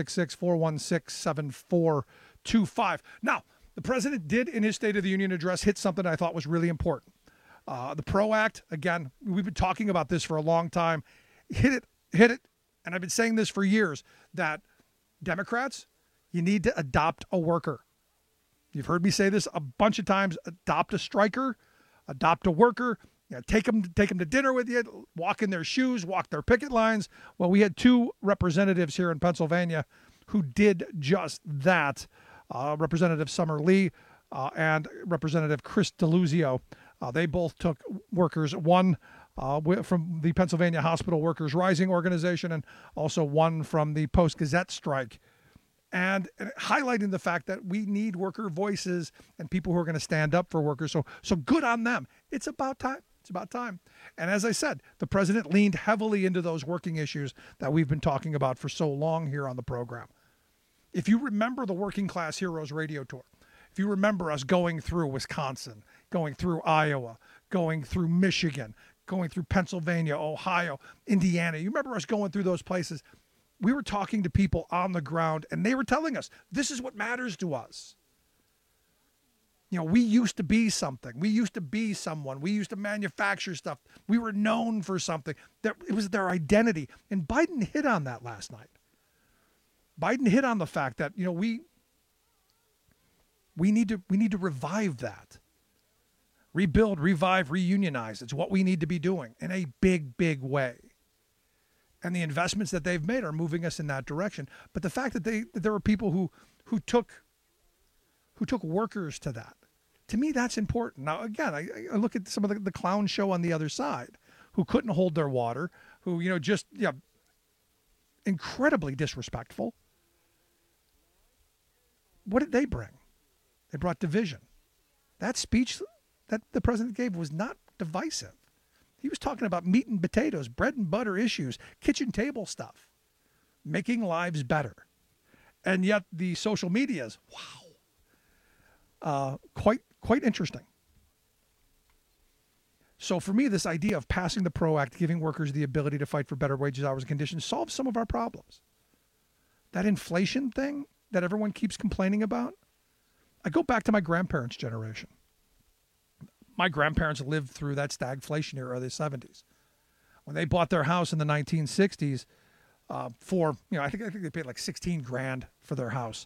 1-866-416-7425. Now, the president did, in his State of the Union address, hit something I thought was really important. The PRO Act, again, we've been talking about this for a long time. Hit it, and I've been saying this for years, that Democrats, you need to adopt a worker. You've heard me say this a bunch of times. Adopt a striker, adopt a worker. take them to dinner with you, walk in their shoes, walk their picket lines. Well, we had 2 representatives here in Pennsylvania who did just that. Representative Summer Lee and Representative Chris DeLuzio. They both took workers, one from the Pennsylvania Hospital Workers Rising organization and also one from the Post-Gazette strike. And highlighting the fact that we need worker voices and people who are going to stand up for workers. So good on them. It's about time. It's about time. And as I said, the president leaned heavily into those working issues that we've been talking about for so long here on the program. If you remember the Working Class Heroes radio tour, if you remember us going through Wisconsin, going through Iowa, going through Michigan, going through Pennsylvania, Ohio, Indiana, you remember us going through those places. We were talking to people on the ground, and they were telling us, this is what matters to us. We used to be something. We used to be someone. We used to manufacture stuff. We were known for something. It was their identity. And Biden hit on that last night. Biden hit on the fact that, we need to revive that. Rebuild, revive, reunionize. It's what we need to be doing in a big, big way. And the investments that they've made are moving us in that direction. But the fact that there were people who took workers to that, to me, that's important. Now, again, I look at some of the clown show on the other side who couldn't hold their water, who, incredibly disrespectful. What did they bring? They brought division. That speech that the president gave was not divisive. He was talking about meat and potatoes, bread and butter issues, kitchen table stuff, making lives better. And yet the social medias, wow, quite interesting. So for me, this idea of passing the PRO Act, giving workers the ability to fight for better wages, hours, and conditions solves some of our problems. That inflation thing that everyone keeps complaining about, I go back to my grandparents' generation. My grandparents lived through that stagflation era of the 70s. When they bought their house in the 1960s for, I think they paid like $16,000 for their house.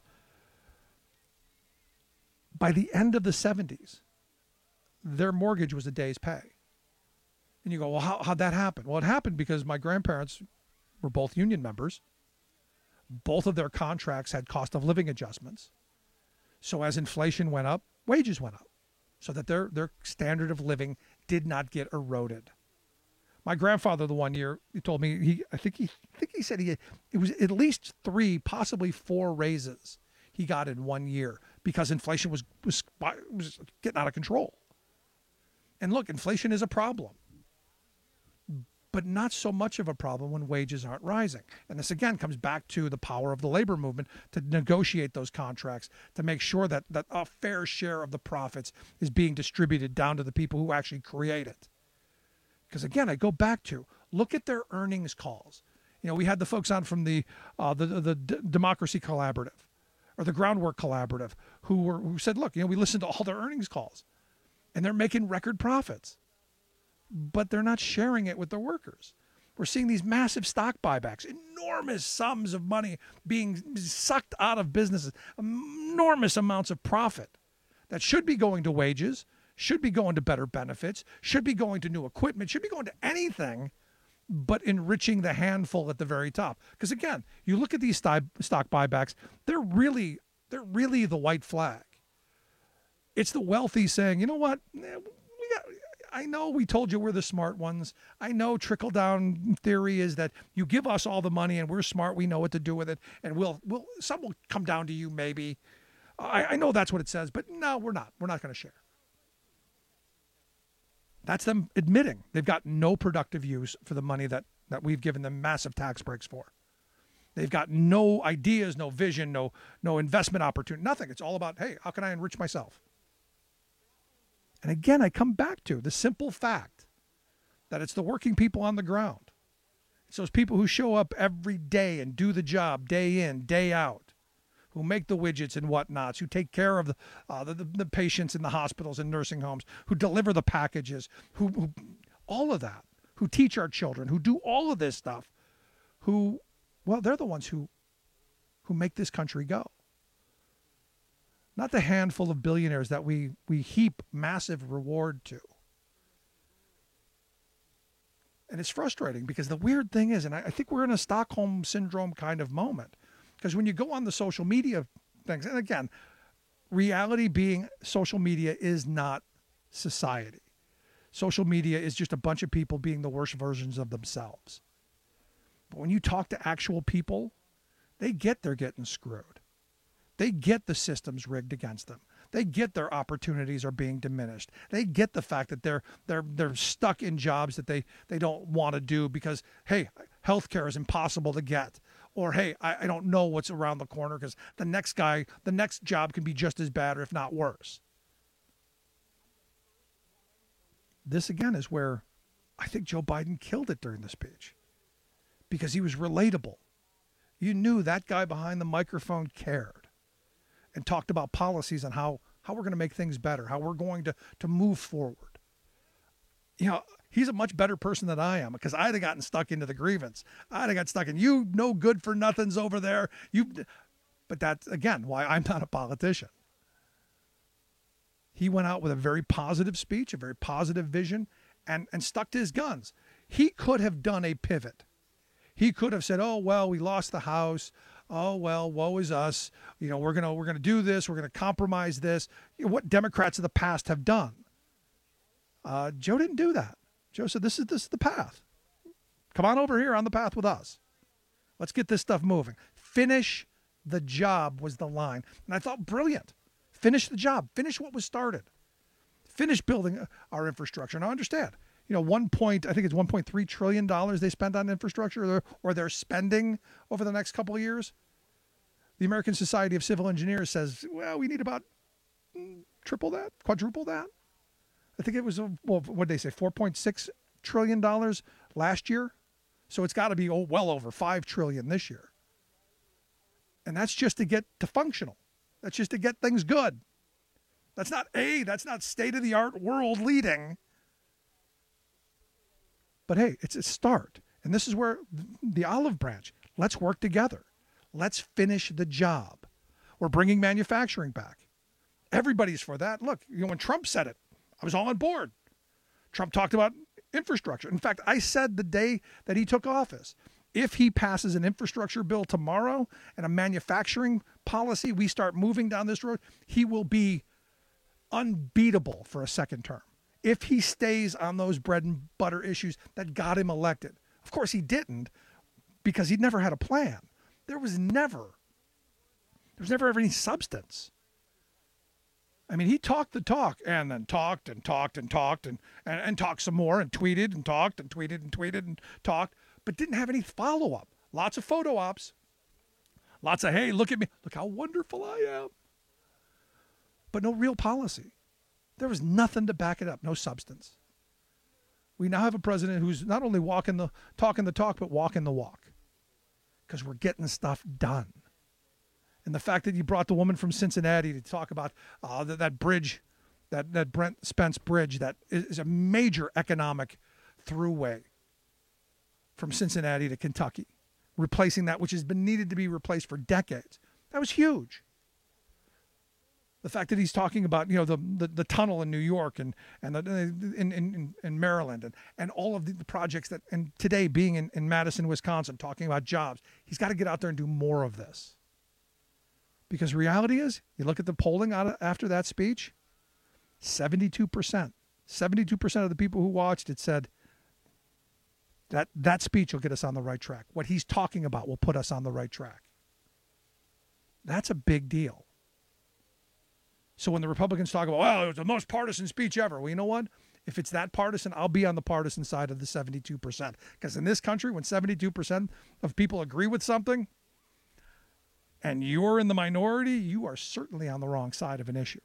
By the end of the 70s, their mortgage was a day's pay. And you go, well, how'd that happen? Well, it happened because my grandparents were both union members. Both of their contracts had cost of living adjustments. So as inflation went up, wages went up, so that their standard of living did not get eroded. My grandfather, the one year, he told me I think he said it was at least 3, possibly 4 raises he got in 1 year because inflation was getting out of control. And look, inflation is a problem, but not so much of a problem when wages aren't rising. And this again comes back to the power of the labor movement to negotiate those contracts, to make sure that a fair share of the profits is being distributed down to the people who actually create it. Because again, I go back to, look at their earnings calls. We had the folks on from the Democracy Collaborative or the Groundwork Collaborative who said, look, we listened to all their earnings calls and they're making record profits, but they're not sharing it with the workers. We're seeing these massive stock buybacks, enormous sums of money being sucked out of businesses, enormous amounts of profit that should be going to wages, should be going to better benefits, should be going to new equipment, should be going to anything but enriching the handful at the very top. Because again, you look at these stock buybacks, they're really the white flag. It's the wealthy saying, you know what, I know we told you we're the smart ones. I know trickle-down theory is that you give us all the money and we're smart. We know what to do with it, and some will come down to you maybe. I know that's what it says, but no, we're not. We're not going to share. That's them admitting they've got no productive use for the money that we've given them massive tax breaks for. They've got no ideas, no vision, no investment opportunity, nothing. It's all about, hey, how can I enrich myself? And again, I come back to the simple fact that it's the working people on the ground. It's those people who show up every day and do the job day in, day out, who make the widgets and whatnots, who take care of the patients in the hospitals and nursing homes, who deliver the packages, who all of that, who teach our children, who do all of this stuff, they're the ones who make this country go. Not the handful of billionaires that we heap massive reward to. And it's frustrating because the weird thing is, and I think we're in a Stockholm Syndrome kind of moment, because when you go on the social media things, and again, reality being social media is not society. Social media is just a bunch of people being the worst versions of themselves. But when you talk to actual people, they get they're getting screwed. They get the system's rigged against them. They get their opportunities are being diminished. They get the fact that they're stuck in jobs that they don't want to do because, hey, healthcare is impossible to get. Or, hey, I don't know what's around the corner because the next job can be just as bad or if not worse. This, again, is where I think Joe Biden killed it during the speech because he was relatable. You knew that guy behind the microphone cared and talked about policies and how we're going to make things better, how we're going to move forward. You know, he's a much better person than I am because I'd have gotten stuck into the grievance. I'd have got stuck in, you no good for nothings over there. But that's, again, why I'm not a politician. He went out with a very positive speech, a very positive vision, and stuck to his guns. He could have done a pivot. He could have said, oh, well, we lost the House. Oh, well, woe is us. You know, we're gonna do this. We're going to compromise this. You know, what Democrats of the past have done. Joe didn't do that. Joe said, this is the path. Come on over here on the path with us. Let's get this stuff moving. Finish the job was the line. And I thought, brilliant. Finish the job. Finish what was started. Finish building our infrastructure. Now, understand, you know, I think it's $1.3 trillion they spent on infrastructure or they're spending over the next couple of years. The American Society of Civil Engineers says, well, we need about triple that, quadruple that. I think it was, what did they say, $4.6 trillion last year. So it's got to be well over $5 trillion this year. And that's just to get to functional. That's just to get things good. That's not state-of-the-art world leading. But hey, it's a start. And this is where the olive branch, let's work together. Let's finish the job. We're bringing manufacturing back. Everybody's for that. Look, you know, when Trump said it, I was all on board. Trump talked about infrastructure. In fact, I said the day that he took office, if he passes an infrastructure bill tomorrow and a manufacturing policy, we start moving down this road, he will be unbeatable for a second term. If he stays on those bread and butter issues that got him elected. Of course, he didn't because he'd never had a plan. There was never any substance. I mean, he talked the talk and then talked and talked and talked and talked some more and tweeted and talked and tweeted and tweeted and talked, but didn't have any follow-up. Lots of photo ops. Lots of, hey, look at me. Look how wonderful I am. But no real policy. There was nothing to back it up, no substance. We now have a president who's not only talking the talk, but walking the walk. Because we're getting stuff done. And the fact that you brought the woman from Cincinnati to talk about that bridge, that Brent Spence bridge, that is a major economic throughway from Cincinnati to Kentucky, replacing that which has been needed to be replaced for decades. That was huge. The fact that he's talking about, you know, the tunnel in New York and in Maryland and all of the projects that, and today being in Madison, Wisconsin, talking about jobs, he's got to get out there and do more of this. Because reality is, you look at the polling after that speech, 72% of the people who watched it said that speech will get us on the right track. What he's talking about will put us on the right track. That's a big deal. So when the Republicans talk about, well, it was the most partisan speech ever. Well, you know what? If it's that partisan, I'll be on the partisan side of the 72%. Because in this country, when 72% of people agree with something, and you're in the minority, you are certainly on the wrong side of an issue.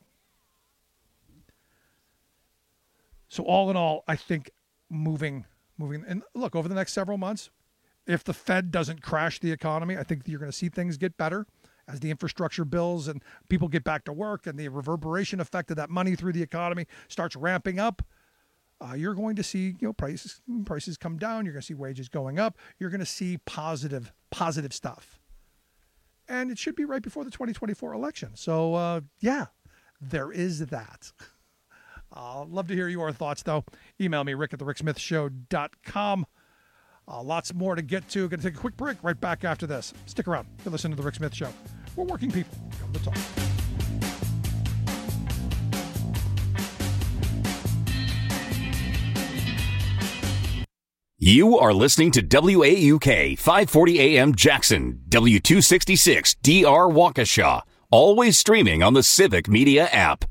So all in all, I think moving, and look, over the next several months, if the Fed doesn't crash the economy, I think you're going to see things get better as the infrastructure bills and people get back to work and the reverberation effect of that money through the economy starts ramping up. You're going to see, you know, prices come down. You're going to see wages going up. You're going to see positive stuff. And it should be right before the 2024 election. So, yeah, there is that. Love to hear your thoughts, though. Email me, rick@thericksmithshow.com. Lots more to get to. Going to take a quick break right back after this. Stick around. You're listening to The Rick Smith Show. We're working people. Come to talk. You are listening to WAUK 540 AM Jackson, W266 DR Waukesha, always streaming on the Civic Media app.